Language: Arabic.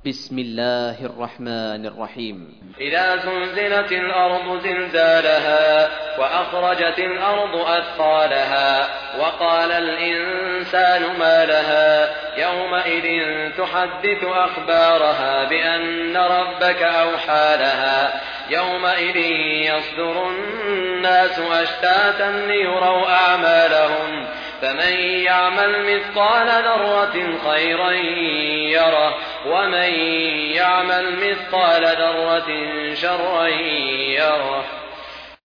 بسم الله الرحمن الرحيم. إذا زلزلت الأرض زلزالها وأخرجت الأرض أثقالها وقال الإنسان ما لها يومئذ تحدث أخبارها بأن ربك أوحى لها يومئذ يصدر الناس أشتاتا ليروا أعمالهم فمن يعمل مثقال ذرة خيرا يره ومن يعمل مثقال ذرة شرا يره.